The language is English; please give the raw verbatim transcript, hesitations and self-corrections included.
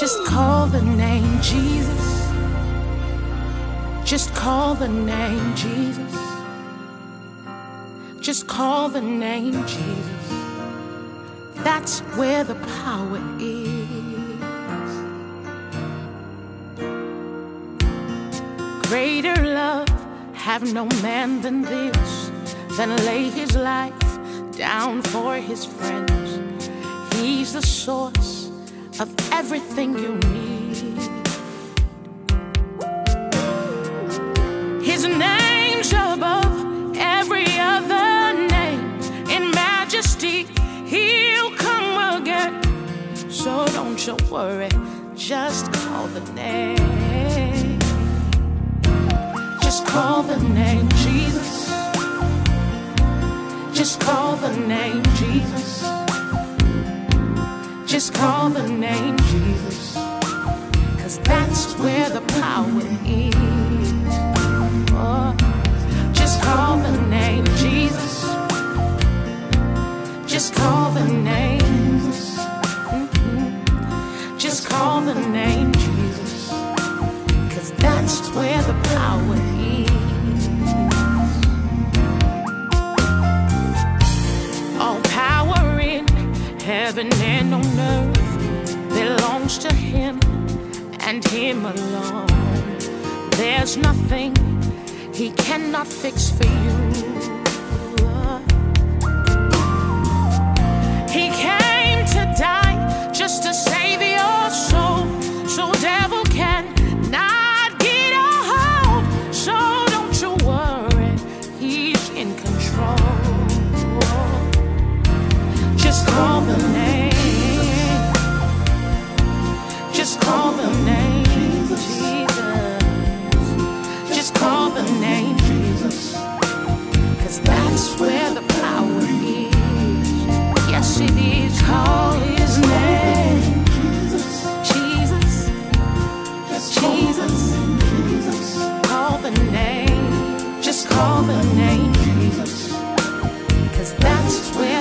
Just call the name Jesus. Just call the name Jesus. Just call the name Jesus. That's where the power is. Greater love have no man than this, than lay his life down for his friends. He's the source of everything you need. His name's above every other name. In majesty, he'll come again. So don't you worry, just call the name. Just call the name Jesus. Just call the name Jesus. Just call the name Jesus, 'cause that's where the power is. Oh, just call the name Jesus. Just call the name. Mm-hmm. Just call the name Jesus, 'cause that's where the power is. All power in heaven and on earth belongs to him and him alone. There's nothing he cannot fix for you. He came to die just to save your soul, so devil can not get a hold. So don't you worry, he's in control. Just call the name. Just call the name Jesus. Just call the name Jesus, 'cause that's where the power is. Yes, it is. Call his name. Jesus. Jesus. Call the name. Just call the name Jesus, 'cause that's where